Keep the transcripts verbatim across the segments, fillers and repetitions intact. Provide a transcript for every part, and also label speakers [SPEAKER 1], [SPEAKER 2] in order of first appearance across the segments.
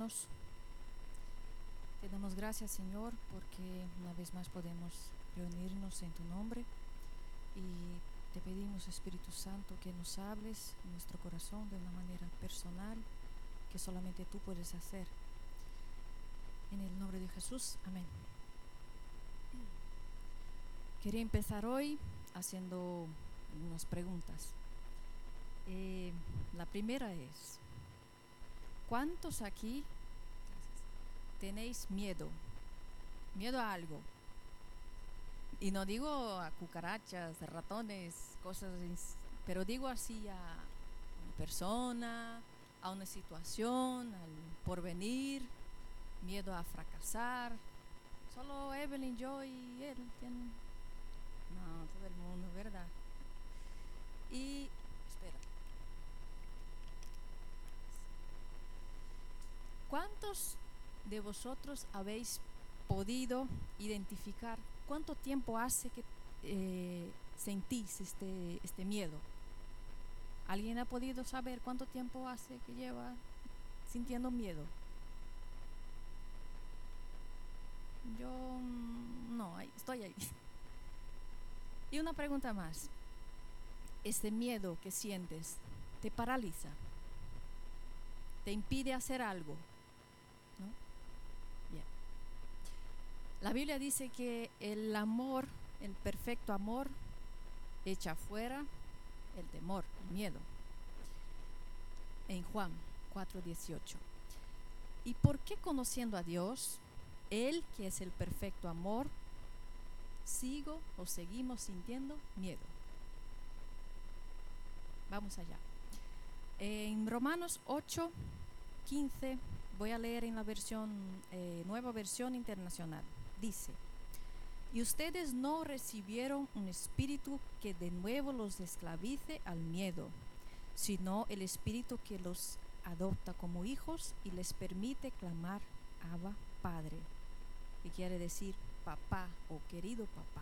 [SPEAKER 1] hermanos. Te damos gracias, Señor, porque una vez más podemos reunirnos en tu nombre y te pedimos, Espíritu Santo, que nos hables en nuestro corazón de una manera personal que solamente tú puedes hacer. En el nombre de Jesús, amén. Quería empezar hoy haciendo unas preguntas. Eh, la primera es, ¿cuántos aquí tenéis miedo? Miedo a algo. Y no digo a cucarachas, a ratones, cosas, pero digo así a una persona, a una situación, al porvenir, miedo a fracasar. Solo Evelyn, yo y él tienen. No, todo el mundo, ¿verdad? Y espera. ¿Cuántos de vosotros habéis podido identificar cuánto tiempo hace que eh, sentís este, este miedo? ¿Alguien ha podido saber cuánto tiempo hace que lleva sintiendo miedo? Yo no, estoy ahí. Y una pregunta más. ¿Este miedo que sientes te paraliza? ¿Te impide hacer algo? ¿No? Bien. La Biblia dice que el amor, el perfecto amor, echa fuera el temor, el miedo. En Juan cuatro dieciocho. ¿Y por qué, conociendo a Dios, Él que es el perfecto amor, sigo o seguimos sintiendo miedo? Vamos allá. En Romanos ocho quince, voy a leer en la versión, eh, nueva versión internacional. Dice: y ustedes no recibieron un espíritu que de nuevo los esclavice al miedo, sino el espíritu que los adopta como hijos y les permite clamar Abba, Padre, que quiere decir papá o querido papá.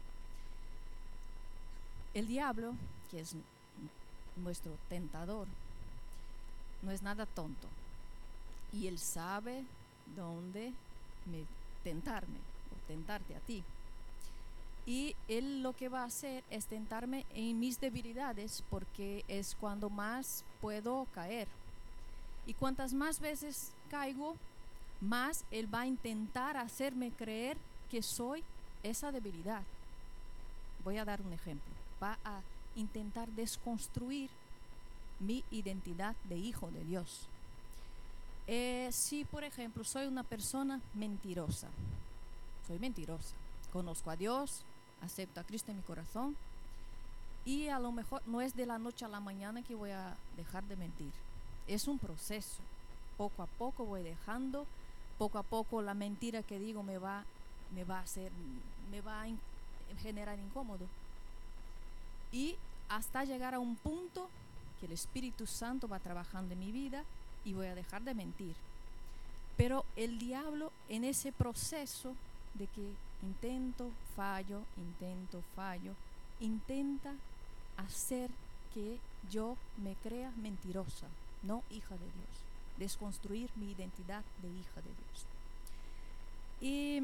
[SPEAKER 1] El diablo, que es nuestro tentador, no es nada tonto, y él sabe dónde me, tentarme o tentarte a ti. Y él lo que va a hacer es tentarme en mis debilidades, porque es cuando más puedo caer. Y cuantas más veces caigo, más él va a intentar hacerme creer que soy esa debilidad. Voy a dar un ejemplo. Va a intentar desconstruir mi identidad de hijo de Dios. Eh, si, por ejemplo, soy una persona mentirosa, soy mentirosa, conozco a Dios, acepto a Cristo en mi corazón, y a lo mejor no es de la noche a la mañana que voy a dejar de mentir. Es un proceso. Poco a poco voy dejando, poco a poco la mentira que digo me va, me va a hacer, me va a in- generar incómodo. Y hasta llegar a un punto que el Espíritu Santo va trabajando en mi vida y voy a dejar de mentir. Pero el diablo, en ese proceso de que intento, fallo, intento, fallo, intenta hacer que yo me crea mentirosa, no hija de Dios, desconstruir mi identidad de hija de Dios. Y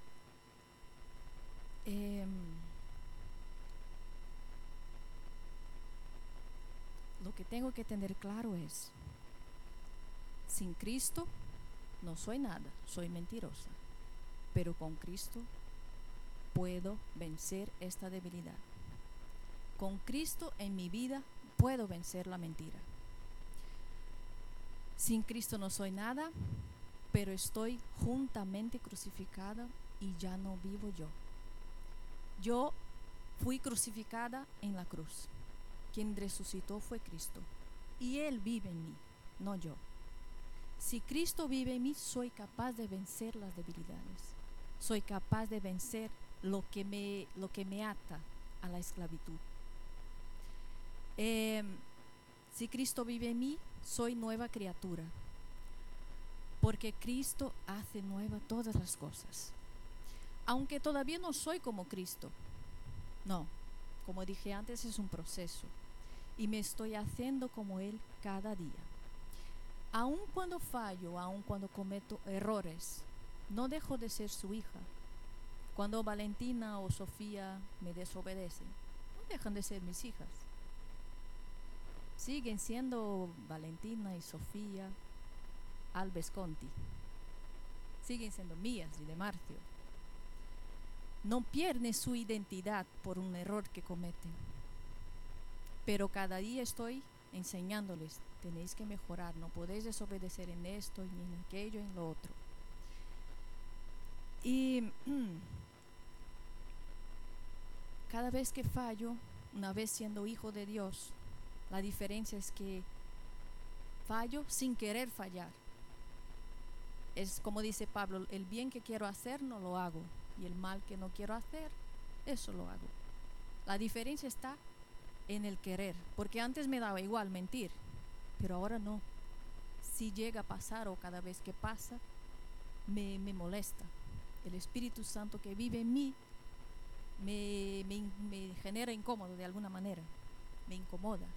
[SPEAKER 1] eh, lo que tengo que tener claro es, sin Cristo no soy nada, soy mentirosa, pero con Cristo puedo vencer esta debilidad. Con Cristo en mi vida puedo vencer la mentira. Sin Cristo no soy nada, pero estoy juntamente crucificada y ya no vivo yo. Yo fui crucificada en la cruz. Quien resucitó fue Cristo y Él vive en mí, no yo. Si Cristo vive en mí, soy capaz de vencer las debilidades. Soy capaz de vencer lo que me, lo que me ata a la esclavitud. Eh, si Cristo vive en mí, soy nueva criatura, porque Cristo hace nueva todas las cosas. Aunque todavía no soy como Cristo, no, como dije antes, es un proceso y me estoy haciendo como Él cada día. Aun cuando fallo, aun cuando cometo errores, no dejo de ser su hija. Cuando Valentina o Sofía me desobedecen, no dejan de ser mis hijas. Siguen siendo Valentina y Sofía Alves Conti. Siguen siendo mías y de Marcio. No pierden su identidad por un error que cometen. Pero cada día estoy enseñándoles, tenéis que mejorar, no podéis desobedecer en esto, ni en aquello, en lo otro. Y mm, cada vez que fallo, una vez siendo hijo de Dios, la diferencia es que fallo sin querer fallar. Es como dice Pablo, el bien que quiero hacer no lo hago, y el mal que no quiero hacer, eso lo hago. La diferencia está en el querer, porque antes me daba igual mentir, pero ahora no. Si llega a pasar o cada vez que pasa, me, me molesta. El Espíritu Santo que vive en mí me, me, me genera incómodo de alguna manera, me incomoda.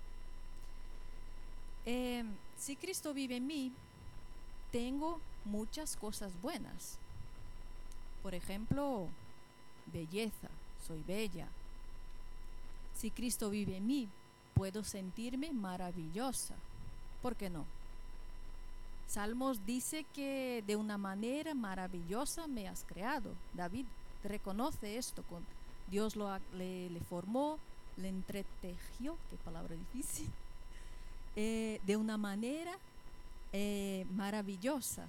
[SPEAKER 1] Eh, si Cristo vive en mí, tengo muchas cosas buenas. Por ejemplo, belleza, soy bella. Si Cristo vive en mí, puedo sentirme maravillosa. ¿Por qué no? Salmos dice que de una manera maravillosa me has creado. David reconoce esto, con Dios lo, le, le formó, le entretejió, qué palabra difícil, eh, de una manera eh, maravillosa.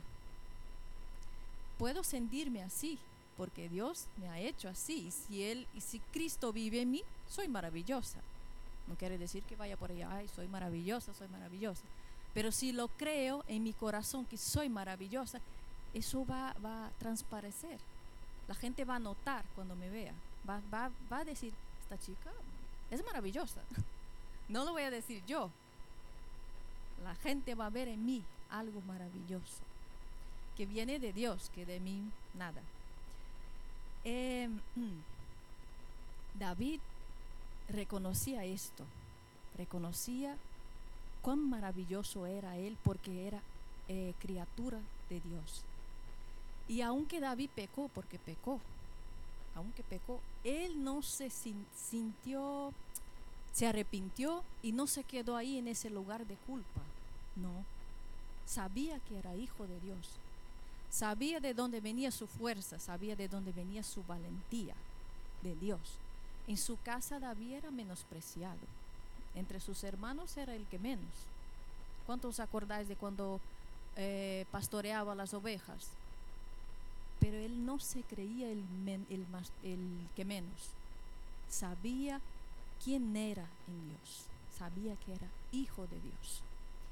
[SPEAKER 1] Puedo sentirme así, porque Dios me ha hecho así. Y si Él, y si Cristo vive en mí, soy maravillosa. No quiere decir que vaya por allá, ay, soy maravillosa, soy maravillosa. Pero si lo creo en mi corazón que soy maravillosa, eso va, va a transparecer. La gente va a notar cuando me vea. Va, va, va a decir, esta chica es maravillosa. No lo voy a decir yo. La gente va a ver en mí algo maravilloso, que viene de Dios, que de mí nada. Eh, David reconocía esto, reconocía cuán maravilloso era él porque era eh, criatura de Dios. Y aunque David pecó, porque pecó, aunque pecó, él no se sintió, se arrepintió y no se quedó ahí en ese lugar de culpa. No, sabía que era hijo de Dios, sabía de dónde venía su fuerza, sabía de dónde venía su valentía de Dios. En su casa David era menospreciado, entre sus hermanos era el que menos. ¿Cuántos os acordáis de cuando eh, pastoreaba las ovejas? Pero él no se creía el, men, el, más, el que menos. Sabía quién era en Dios, sabía que era hijo de Dios.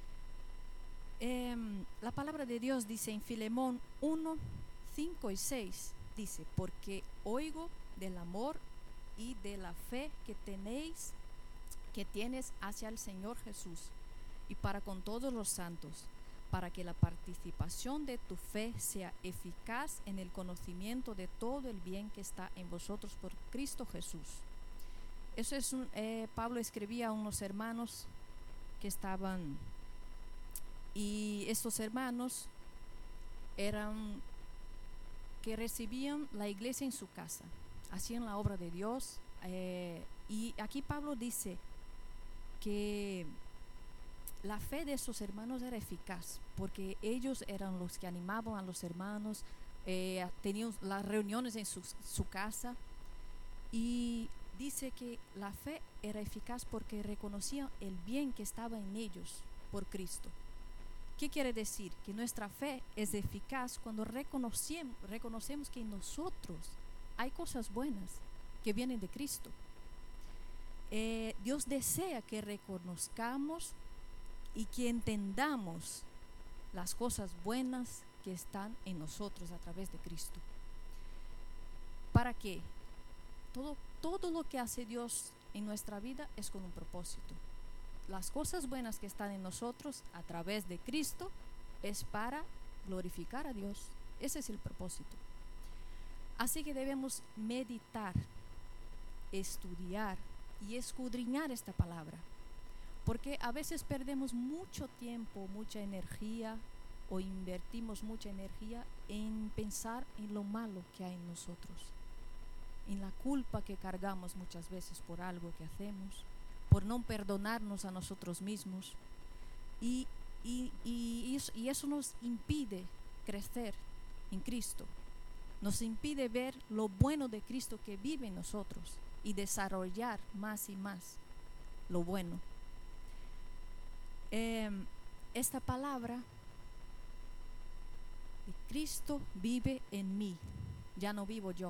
[SPEAKER 1] Eh, la palabra de Dios dice en Filemón uno, cinco y seis, dice, porque oigo del amor y de la fe que tenéis, que tienes hacia el Señor Jesús y para con todos los santos, para que la participación de tu fe sea eficaz en el conocimiento de todo el bien que está en vosotros por Cristo Jesús. Eso es un, eh, Pablo escribía a unos hermanos que estaban, y estos hermanos eran que recibían la iglesia en su casa, hacían la obra de Dios, eh, y aquí Pablo dice que la fe de esos hermanos era eficaz, porque ellos eran los que animaban a los hermanos, eh, tenían las reuniones en su, su casa, y dice que la fe era eficaz porque reconocían el bien que estaba en ellos por Cristo. ¿Qué quiere decir? Que nuestra fe es eficaz cuando reconocemos, reconocemos que en nosotros hay cosas buenas que vienen de Cristo. Eh, Dios desea que reconozcamos y que entendamos las cosas buenas que están en nosotros a través de Cristo. ¿Para qué? Todo, todo lo que hace Dios en nuestra vida es con un propósito. Las cosas buenas que están en nosotros a través de Cristo es para glorificar a Dios. Ese es el propósito. Así que debemos meditar, estudiar y escudriñar esta palabra, Porque a veces perdemos mucho tiempo, mucha energía, o invertimos mucha energía en pensar en lo malo que hay en nosotros, en la culpa que cargamos muchas veces por algo que hacemos, por no perdonarnos a nosotros mismos, y, y, y, eso, y eso nos impide crecer en Cristo, nos impide ver lo bueno de Cristo que vive en nosotros y desarrollar más y más lo bueno. Eh, esta palabra Cristo vive en mí, ya no vivo yo,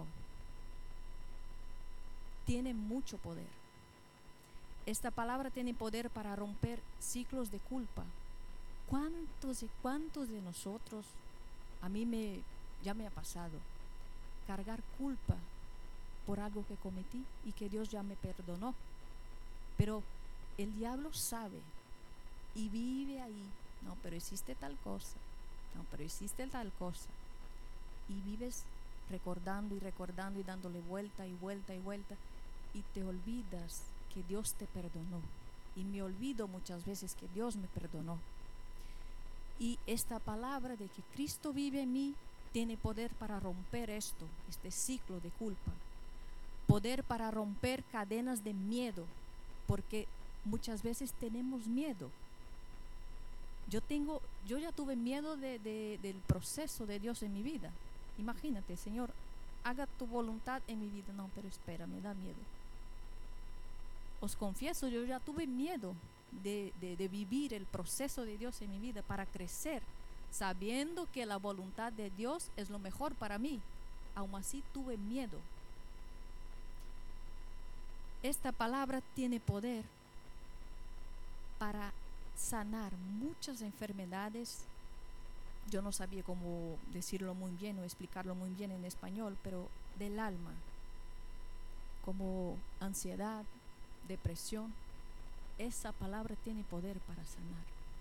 [SPEAKER 1] tiene mucho poder. Esta palabra tiene poder para romper ciclos de culpa. ¿Cuántos y cuántos de nosotros, a mí me, ya me ha pasado, cargar culpa por algo que cometí y que Dios ya me perdonó? Pero el diablo sabe y vive ahí. No, pero hiciste tal cosa. No, pero hiciste tal cosa. Y vives recordando y recordando y dándole vuelta y vuelta y vuelta, y te olvidas que Dios te perdonó. Y me olvido muchas veces que Dios me perdonó. Y esta palabra de que Cristo vive en mí tiene poder para romper esto, este ciclo de culpa. Poder para romper cadenas de miedo, porque muchas veces tenemos miedo. Yo tengo, yo ya tuve miedo de, de, del proceso de Dios en mi vida. Imagínate, Señor, haga tu voluntad en mi vida. No, pero espera, me da miedo. Os confieso, yo ya tuve miedo de, de, de vivir el proceso de Dios en mi vida para crecer, sabiendo que la voluntad de Dios es lo mejor para mí. Aún así tuve miedo. Esta palabra tiene poder para sanar muchas enfermedades. Yo no sabía cómo decirlo muy bien o explicarlo muy bien en español, pero del alma, como ansiedad, depresión. Esa palabra tiene poder para sanar.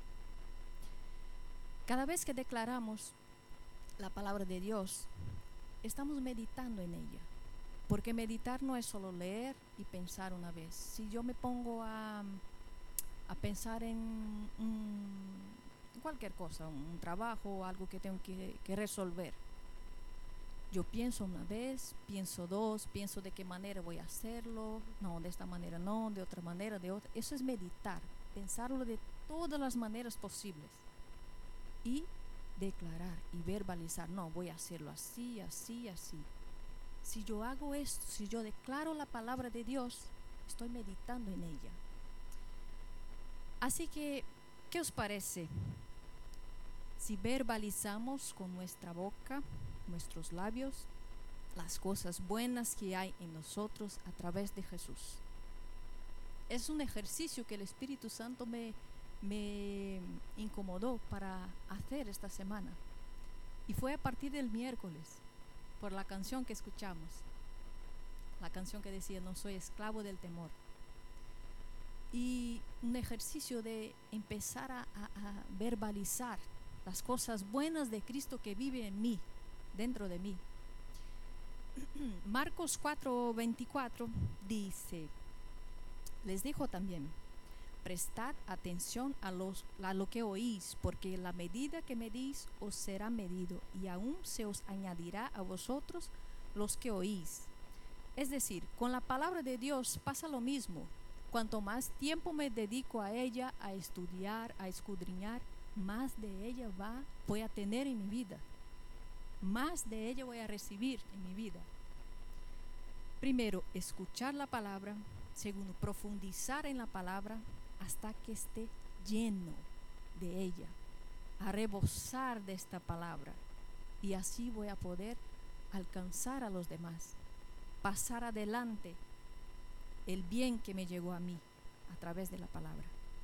[SPEAKER 1] Cada vez que declaramos la palabra de Dios, estamos meditando en ella, porque meditar no es solo leer y pensar una vez. Si yo me pongo a a pensar en un, cualquier cosa, un trabajo o algo que tengo que, que resolver, yo pienso una vez, pienso dos, pienso de qué manera voy a hacerlo, no, de esta manera no, de otra manera, de otra. Eso es meditar, pensarlo de todas las maneras posibles y declarar y verbalizar, no, voy a hacerlo así, así, así. Si yo hago esto, si yo declaro la palabra de Dios, estoy meditando en ella. Así que, ¿qué os parece si verbalizamos con nuestra boca, nuestros labios, las cosas buenas que hay en nosotros a través de Jesús? Es un ejercicio que el Espíritu Santo me, me incomodó para hacer esta semana. Y fue a partir del miércoles, por la canción que escuchamos. La canción que decía, no soy esclavo del temor. Y un ejercicio de empezar a, a, a verbalizar las cosas buenas de Cristo que vive en mí, dentro de mí. Marcos cuatro veinticuatro dice, les dijo también, prestad atención a, los, a lo que oís, porque la medida que medís os será medido, y aún se os añadirá a vosotros los que oís. Es decir, con la palabra de Dios pasa lo mismo. Cuanto más tiempo me dedico a ella, a estudiar, a escudriñar, más de ella va, voy a tener en mi vida. Más de ella voy a recibir en mi vida. Primero, escuchar la palabra. Segundo, profundizar en la palabra hasta que esté lleno de ella, a rebosar de esta palabra. Y así voy a poder alcanzar a los demás, pasar adelante el bien que me llegó a mí a través de la palabra.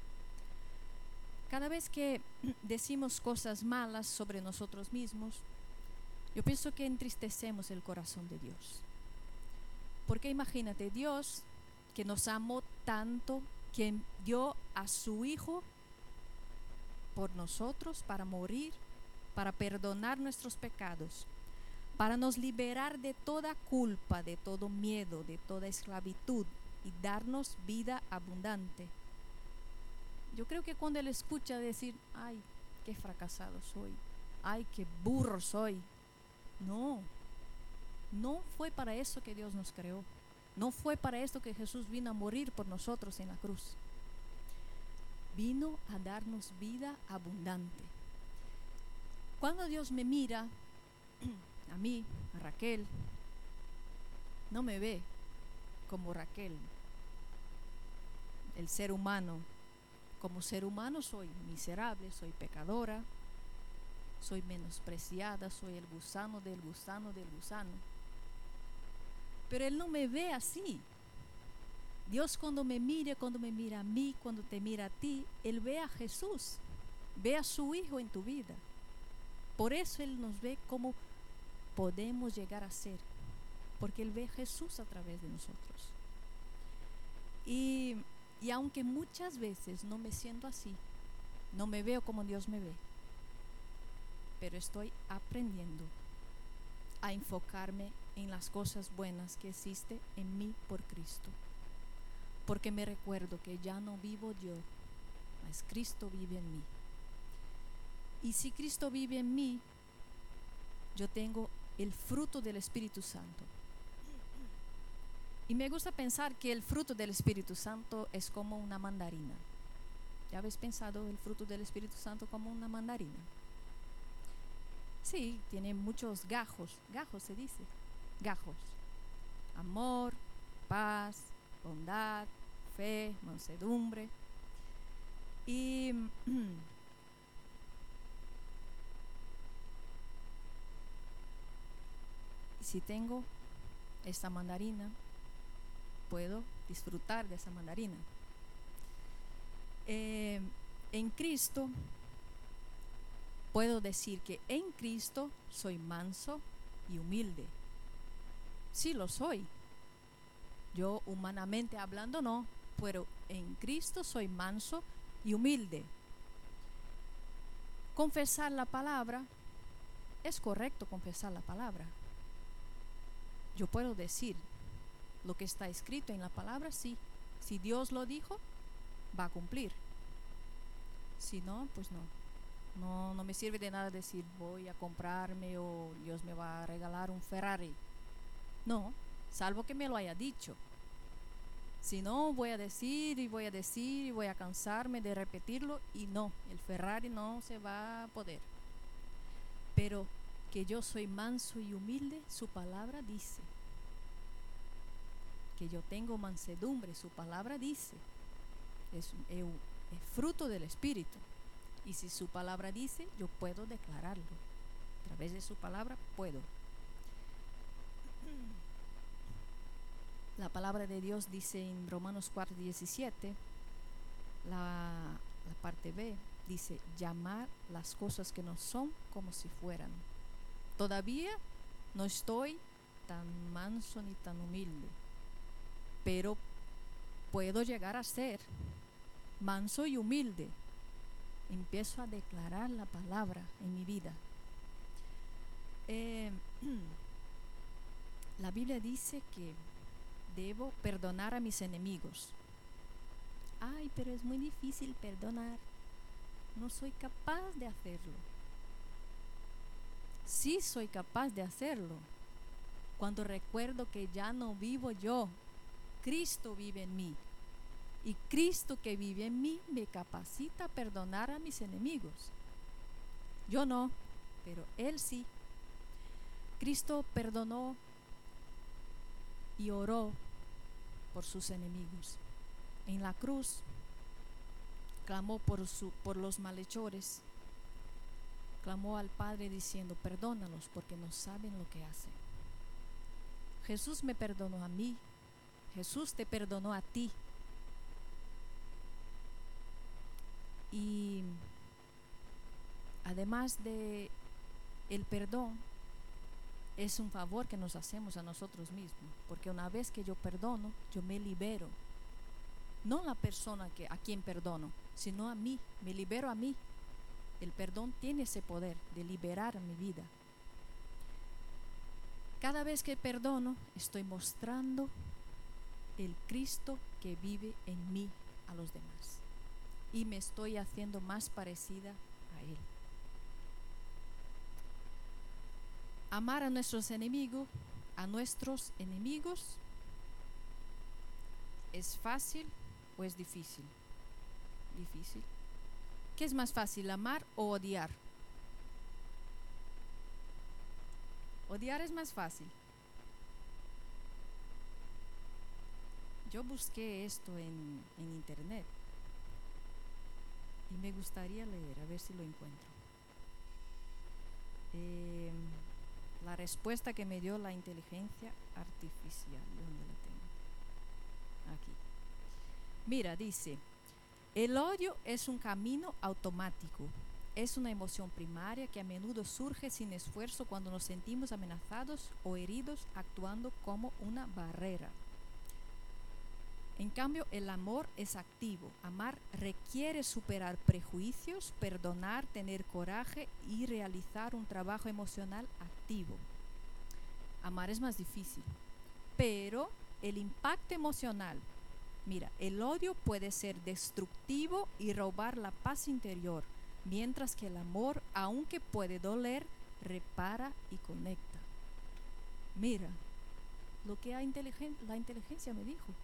[SPEAKER 1] Cada vez que decimos cosas malas sobre nosotros mismos, yo pienso que entristecemos el corazón de Dios. Porque imagínate, Dios que nos amó tanto, que dio a su Hijo por nosotros para morir, para perdonar nuestros pecados, para nos liberar de toda culpa, de todo miedo, de toda esclavitud y darnos vida abundante. yo creo que cuando él escucha decir, ay, qué fracasado soy, ay, qué burro soy. No, no fue para eso que Dios nos creó. No fue para esto que Jesús vino a morir por nosotros en la cruz. Vino a darnos vida abundante. Cuando Dios me mira, a mí, a Raquel, no me ve como Raquel, el ser humano. Como ser humano soy miserable, soy pecadora, soy menospreciada, soy el gusano del gusano del gusano. Pero Él no me ve así. Dios cuando me mira, cuando me mira a mí, cuando te mira a ti, Él ve a Jesús, ve a su Hijo en tu vida. Por eso Él nos ve como podemos llegar a ser, porque Él ve a Jesús a través de nosotros. Y, y aunque muchas veces no me siento así, no me veo como Dios me ve, pero estoy aprendiendo a enfocarme en las cosas buenas que existen en mí por Cristo. Porque me recuerdo que ya no vivo yo, mas Cristo vive en mí. Y si Cristo vive en mí, yo tengo el fruto del Espíritu Santo. Y me gusta pensar que el fruto del Espíritu Santo es como una mandarina. ¿Ya habéis pensado el fruto del Espíritu Santo como una mandarina? Sí, tiene muchos gajos, gajos se dice, gajos. Amor, paz, bondad, fe, mansedumbre. Y si tengo esta mandarina, puedo disfrutar de esa mandarina. Eh, en Cristo, puedo decir que en Cristo soy manso y humilde. Sí lo soy. Yo humanamente hablando no, pero en Cristo soy manso y humilde. Confesar la palabra, es correcto confesar la palabra. Yo puedo decir lo que está escrito en la palabra, sí. Si Dios lo dijo, va a cumplir. Si no, pues no. No, no me sirve de nada decir voy a comprarme o Dios me va a regalar un Ferrari. No, salvo que me lo haya dicho. Si no, voy a decir y voy a decir y voy a cansarme de repetirlo y no, el Ferrari no se va a poder. Pero que yo soy manso y humilde, su palabra dice. Que yo tengo mansedumbre, su palabra dice. Es, es, es fruto del Espíritu. Y si su palabra dice, yo puedo declararlo. A través de su palabra puedo. La palabra de Dios dice en Romanos cuatro diecisiete, la, la parte B, dice, llamar las cosas que no son como si fueran. Todavía no estoy tan manso ni tan humilde, pero puedo llegar a ser manso y humilde. Empiezo a declarar la palabra en mi vida. Eh, la Biblia dice que debo perdonar a mis enemigos. Ay, pero es muy difícil perdonar. No soy capaz de hacerlo. Sí soy capaz de hacerlo. Cuando recuerdo que ya no vivo yo, Cristo vive en mí. Y Cristo que vive en mí me capacita a perdonar a mis enemigos. Yo no, pero Él sí. Cristo perdonó y oró por sus enemigos. En la cruz clamó por, su, por los malhechores. Clamó al Padre diciendo, perdónalos porque no saben lo que hacen. Jesús me perdonó a mí. Jesús te perdonó a ti. Y además de el perdón, es un favor que nos hacemos a nosotros mismos, porque una vez que yo perdono, yo me libero. No la persona que, a quien perdono, sino a mí, me libero a mí. El perdón tiene ese poder de liberar mi vida. Cada vez que perdono, estoy mostrando el Cristo que vive en mí a los demás. y me estoy haciendo más parecida a Él. Amar a nuestros enemigos, a nuestros enemigos, ¿es fácil o es difícil? Difícil. ¿Qué es más fácil, amar o odiar? Odiar es más fácil. Yo busqué esto en, en internet y me gustaría leer, a ver si lo encuentro. Eh, la respuesta que me dio la inteligencia artificial, ¿dónde la tengo? Aquí. Mira, dice, el odio es un camino automático. Es una emoción primaria que a menudo surge sin esfuerzo cuando nos sentimos amenazados o heridos, actuando como una barrera. En cambio, el amor es activo. Amar requiere superar prejuicios, perdonar, tener coraje y realizar un trabajo emocional activo. Amar es más difícil, pero el impacto emocional, mira, el odio puede ser destructivo y robar la paz interior, mientras que el amor, aunque puede doler, repara y conecta. Mira, lo que la inteligencia me dijo.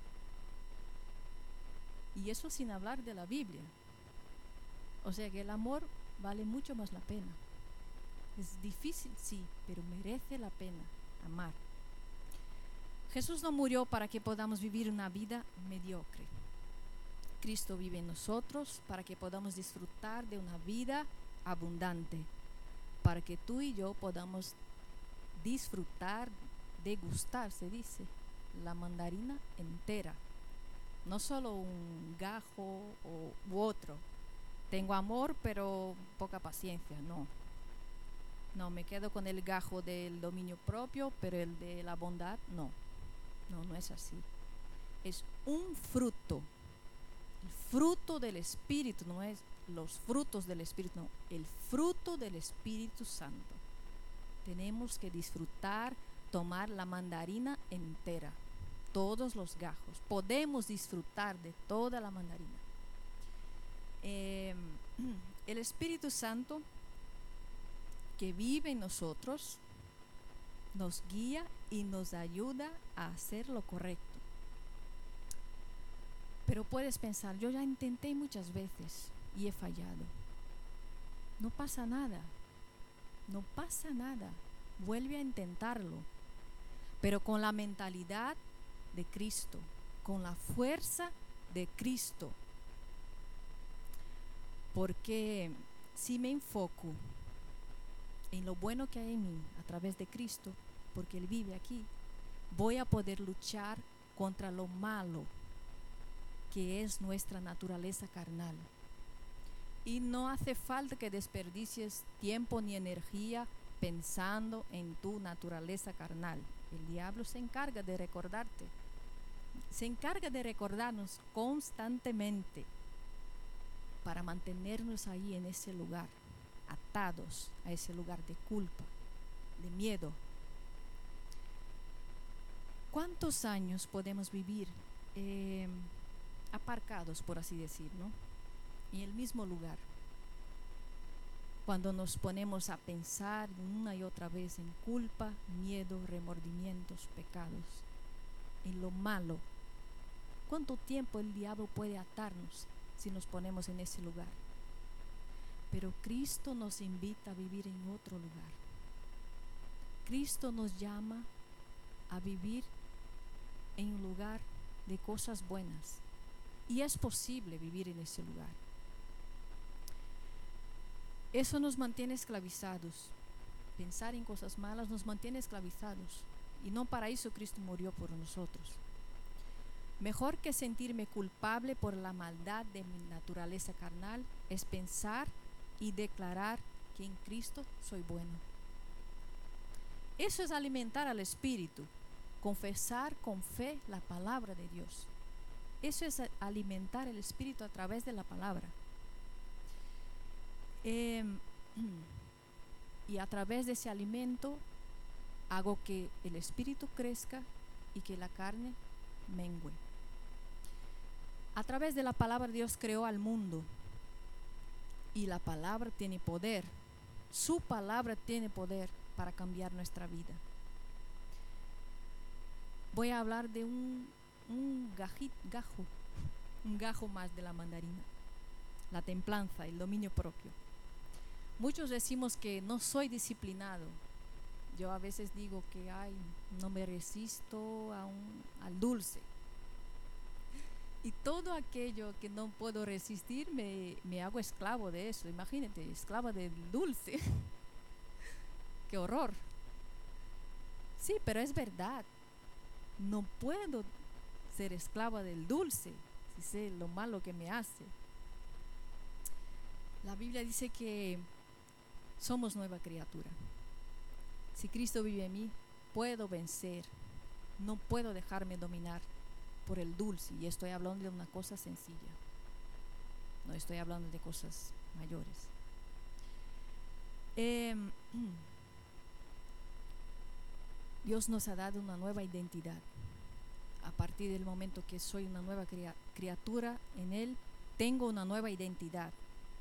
[SPEAKER 1] Y eso sin hablar de la Biblia. O sea que el amor vale mucho más la pena. Es difícil, sí, pero merece la pena amar. Jesús no murió para que podamos vivir una vida mediocre. Cristo vive en nosotros para que podamos disfrutar de una vida abundante, para que tú y yo podamos disfrutar, degustar, se dice, la mandarina entera. No solo un gajo o, u otro. Tengo amor, pero poca paciencia, no. No, me quedo con el gajo del dominio propio, pero el de la bondad, no. No, no es así. Es un fruto. El fruto del Espíritu, no es los frutos del Espíritu, no. El fruto del Espíritu Santo. Tenemos que disfrutar, tomar la mandarina entera. Todos los gajos. Podemos disfrutar de toda la mandarina. Eh, el Espíritu Santo que vive en nosotros nos guía y nos ayuda a hacer lo correcto. Pero puedes pensar, yo ya intenté muchas veces y he fallado. No pasa nada. No pasa nada. Vuelve a intentarlo. Pero con la mentalidad de Cristo, con la fuerza de Cristo. Porque si me enfoco en lo bueno que hay en mí a través de Cristo, porque Él vive aquí, voy a poder luchar contra lo malo que es nuestra naturaleza carnal. Y no hace falta que desperdicies tiempo ni energía pensando en tu naturaleza carnal. El diablo se encarga de recordarte. Se encarga de recordarnos constantemente para mantenernos ahí en ese lugar, atados a ese lugar de culpa, de miedo. ¿Cuántos años podemos vivir eh, aparcados, por así decir, ¿no? En el mismo lugar? Cuando nos ponemos a pensar una y otra vez en culpa, miedo, remordimientos, pecados, en lo malo. ¿Cuánto tiempo el diablo puede atarnos si nos ponemos en ese lugar? Pero Cristo nos invita a vivir en otro lugar. Cristo nos llama a vivir en un lugar de cosas buenas. Y es posible vivir en ese lugar. Eso nos mantiene esclavizados. Pensar en cosas malas nos mantiene esclavizados. Y no para eso Cristo murió por nosotros. Mejor que sentirme culpable por la maldad de mi naturaleza carnal es pensar y declarar que en Cristo soy bueno. Eso es alimentar al Espíritu, confesar con fe la palabra de Dios. Eso es alimentar el Espíritu a través de la palabra. Eh, y a través de ese alimento hago que el Espíritu crezca y que la carne mengue. A través de la palabra Dios creó al mundo Y la palabra tiene poder. Su palabra tiene poder para cambiar nuestra vida. Voy a hablar de un, un gajit, gajo, un gajo más de la mandarina. La templanza, el dominio propio. Muchos decimos que no soy disciplinado. Yo a veces digo que ay, no me resisto a un, al dulce. Y todo aquello que no puedo resistir, me, me hago esclavo de eso. Imagínate, esclava del dulce. ¡Qué horror! Sí, pero es verdad. No puedo ser esclava del dulce si sé lo malo que me hace. La Biblia dice que somos nueva criatura. Si Cristo vive en mí, puedo vencer. No puedo dejarme dominar por el dulce. Y estoy hablando de una cosa sencilla. No estoy hablando de cosas mayores. Eh, Dios nos ha dado una nueva identidad. A partir del momento que soy una nueva cria- criatura en Él, tengo una nueva identidad.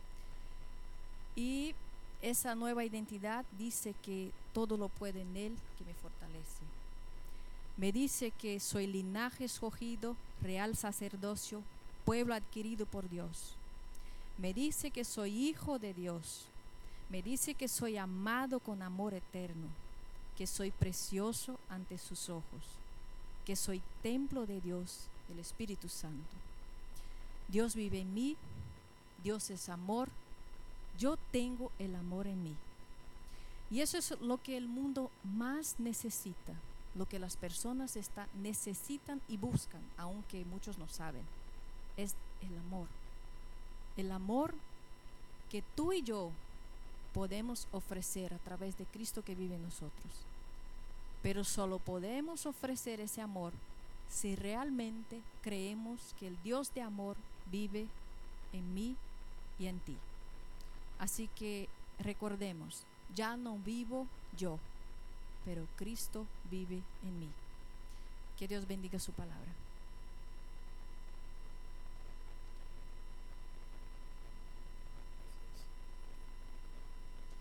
[SPEAKER 1] Y esa nueva identidad dice que todo lo puede en Él que me fortalece. Me dice que soy linaje escogido, real sacerdocio, pueblo adquirido por Dios. Me dice que soy hijo de Dios. Me dice que soy amado con amor eterno, que soy precioso ante sus ojos, que soy templo de Dios, del Espíritu Santo. Dios vive en mí, Dios es amor, yo tengo el amor en mí. Y eso es lo que el mundo más necesita, lo que las personas está, necesitan y buscan, aunque muchos no saben, es el amor. El amor que tú y yo podemos ofrecer a través de Cristo que vive en nosotros. Pero solo podemos ofrecer ese amor si realmente creemos que el Dios de amor vive en mí y en ti. Así que recordemos, ya no vivo yo, pero Cristo vive en mí. Que Dios bendiga su palabra.